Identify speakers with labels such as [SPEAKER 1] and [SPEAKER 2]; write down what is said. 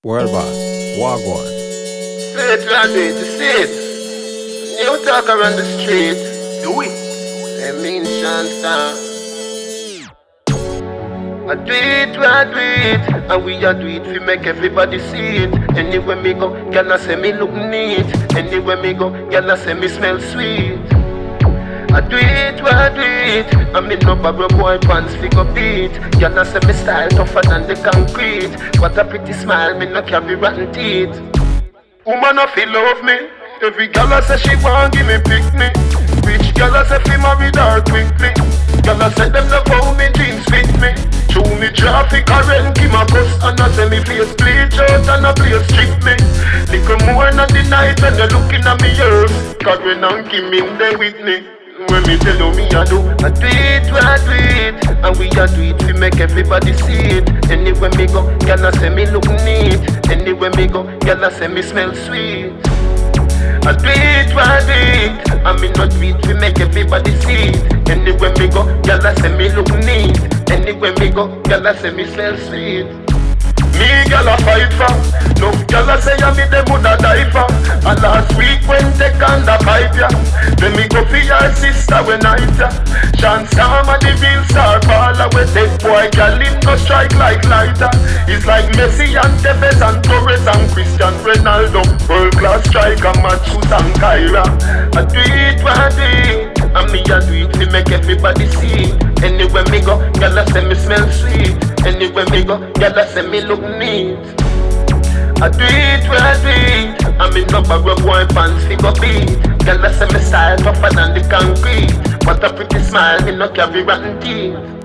[SPEAKER 1] World boss, Wagwan.
[SPEAKER 2] Say it, man, do it, say it. You talk around the street, do it. I mean, Shanta. I do it, and we a do it, we make everybody see it. Anywhere me go, girl say me look neat. Anywhere me go, girl say me smell sweet. I do it, I mean no bubble boy pants figure beat. Girl say me style tougher than the concrete. What a pretty smile, me no carry rotten teeth. Woman no feel love me. Every girl say she want give me pick me. Rich girl say fi marry her quickly. Girl say them love how me jeans fit me. Show me traffic current, give my bus and I say me face bleach out and I play strip me. Little more than the night when you're looking at me earth. Karen and Kim in there with me. When me tell you me I do it, and we a do it, we make everybody see it. Anywhere me go, girl say me look neat. Anywhere me go, girl say me smell sweet. I do it, I mean not do it, we make everybody see it. Anywhere me go, girl say me look neat. Anywhere me go, girl say me smell sweet. Me girl a fight for, no girl say I me them woulda die for. And last week when they can da pipe ya, then me go for your sister when I ya. Chance Sam and the real star ball away. That boy girl him no strike like lighter. It's like Messi and Tevez and Torres and Cristiano Ronaldo. World class striker Matthews and Kyra. I do it, and me a do it, we make everybody see it. Anywhere me go, girl say me smell sweet. Anywhere me go, girl say me look neat. I do it, I mean no bag of boy pants figure beat. Girl say me style tougher than the concrete. What a pretty smile, me no carry rotten teeth.